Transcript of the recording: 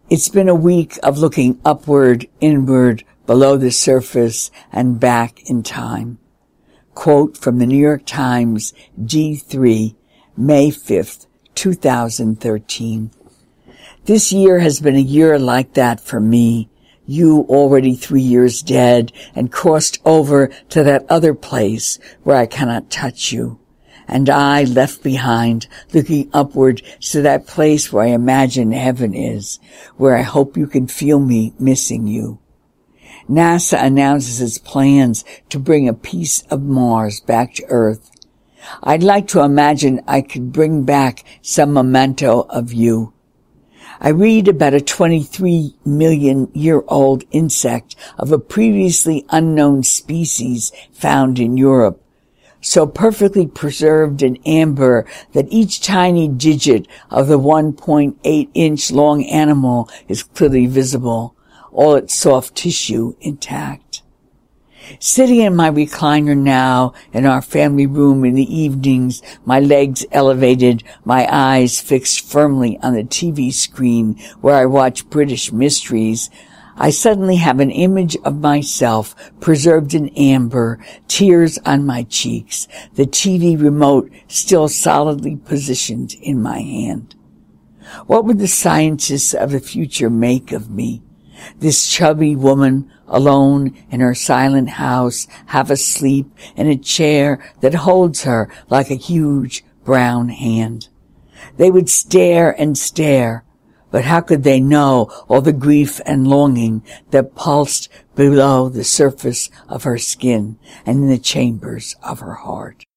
It's been a week of looking upward, inward, below the surface, and back in time. Quote from the New York Times, G3, May 5th, 2013. This year has been a year like that for me. You already 3 years dead and crossed over to that other place where I cannot touch you. And I left behind, looking upward to that place where I imagine heaven is, where I hope you can feel me missing you. NASA announces its plans to bring a piece of Mars back to Earth. I'd like to imagine I could bring back some memento of you. I read about a 23-million-year-old insect of a previously unknown species found in Europe, so perfectly preserved in amber that each tiny digit of the 1.8-inch long animal is clearly visible, all its soft tissue intact. Sitting in my recliner now in our family room in the evenings, my legs elevated, my eyes fixed firmly on the TV screen where I watch British mysteries, I suddenly have an image of myself preserved in amber, tears on my cheeks, the TV remote still solidly positioned in my hand. What would the scientists of the future make of me? This chubby woman, alone in her silent house, half asleep in a chair that holds her like a huge brown hand. They would stare and stare, but how could they know all the grief and longing that pulsed below the surface of her skin and in the chambers of her heart?